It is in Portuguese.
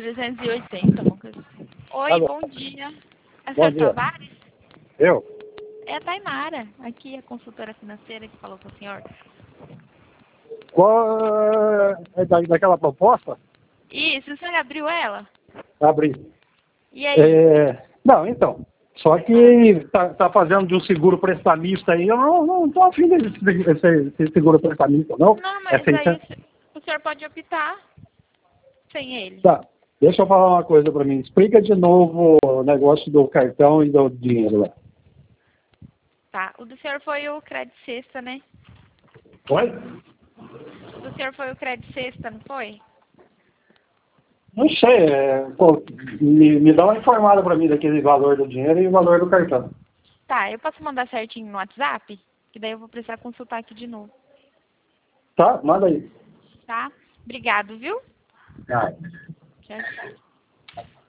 380, uma coisa assim. Oi, Alô. bom dia. É Bom Sr. dia. Tavares? Eu? É a Tainara, aqui a consultora financeira que falou com o senhor. Qual é daquela proposta? Isso, o senhor abriu ela? Abri. E aí? Não, então. Só que tá fazendo de um seguro prestamista aí, eu não tô afim desse seguro prestamista, não. Não, É mas aí 600. o senhor pode optar sem ele. Tá. Deixa eu falar uma coisa para mim. Explica de novo o negócio do cartão e do dinheiro lá. Tá, o do senhor foi o Crédito Sexta, né? Oi? O do senhor foi o Crédito Sexta, não foi? Não sei. Me dá uma informada para mim daquele valor do dinheiro e o valor do cartão. Tá, eu posso mandar certinho no WhatsApp? Que daí eu vou precisar consultar aqui de novo, Tá? Manda aí. tá? Obrigado, viu? Ah. Tchau, tchau.